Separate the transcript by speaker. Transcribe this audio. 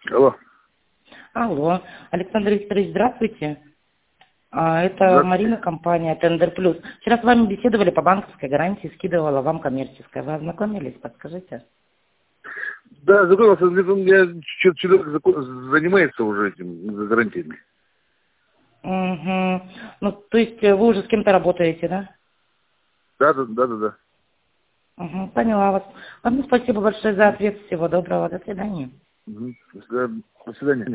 Speaker 1: Алло.
Speaker 2: Алло, Александр Викторович, здравствуйте. Это
Speaker 1: Здравствуйте.
Speaker 2: Марина, компания Тендер Плюс. Вчера с вами беседовали по банковской гарантии, скидывала вам коммерческая. Вы ознакомились, подскажите?
Speaker 1: Да, законился, у меня человек занимается уже этим гарантиями.
Speaker 2: Угу. Ну, то есть вы уже с кем-то работаете, да?
Speaker 1: Да.
Speaker 2: Угу, поняла вас. Вам спасибо большое за ответ. Всего доброго. До свидания.
Speaker 1: До свидания.